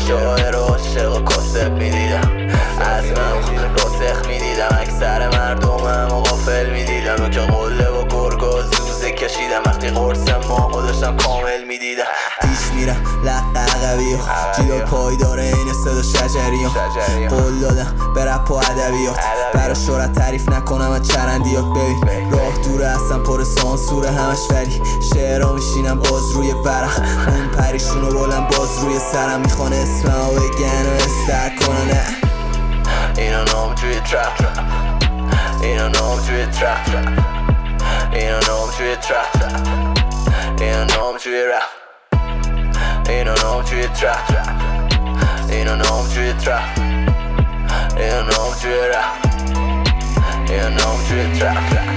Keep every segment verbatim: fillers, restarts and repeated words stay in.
شاعر و عاشق و کاسب میدیدم، از من راسخ میدیدم، اکثر مردمم و غافل میدیدم که قله و گرگ و زوزه کشیدم. وقتی قرصم ما داشتم کامل میدیدم. پیش میرم لق عقبی و جیب پای داره این صدا شجری و قول دادم به رپ و ادبیات، برا شهرت تعریف نکنم از چرندیات. ببین راه دوره هستم پر سانسوره همش، ولی شعرها میشینم باز روی ورق. اون پریشونو بلند باز روی سرم، میخوان اسممو بگن و استر کنن. اینو نام توی ترپ، اینو نام توی ترپ، اینو نام توی ترپ، اینو نام توی رپ، اینو نام توی ترپ، اینو نام توی ترپ، اینو نام توی رپ، اینو نام توی ترپ.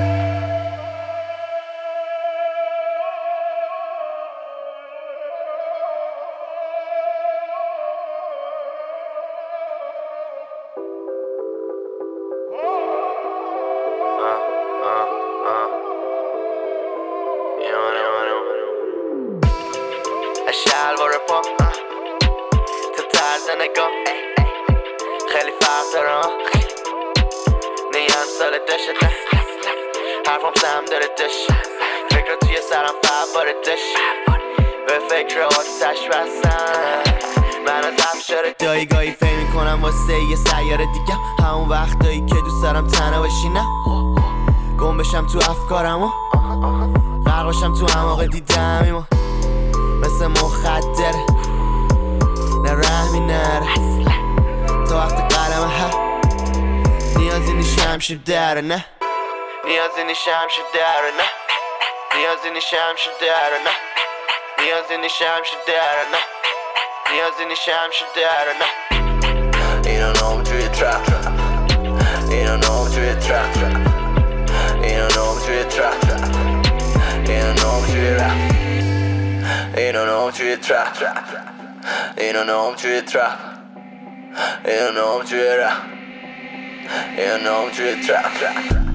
شلوار پا تو طرز نگاه خیلی فرق داره، نیم سال دشته حرفم سم داره دش، فکر توی سرم فباره دش، به فکر آتش بستن من از افشار دایی گاهی فهم میکنم واسه یه سیاره دیگه، همون وقتایی که دوست دارم تنها بشینم، گم بشم تو افکارم و غرق بشم تو اعماق دیدم، مثل مخدر نه رحمی نره تا وقت قلمه ها، نیازی نیشه همشیر داره، نه نیازی نیشه همشیر داره، نه نیازی نیشه همشیر داره، نه نیازی نیشه همشیر داره، نه نیازی نیشه همشیر داره، نه. اینو نام توی ترپ، اینو نام توی ترپ، اینو نام توی ترپ، اینو نام توی رپ، اینو نام توی ترپ، اینو نام توی ترپ، اینو نام توی رپ، اینو نام توی ترپ.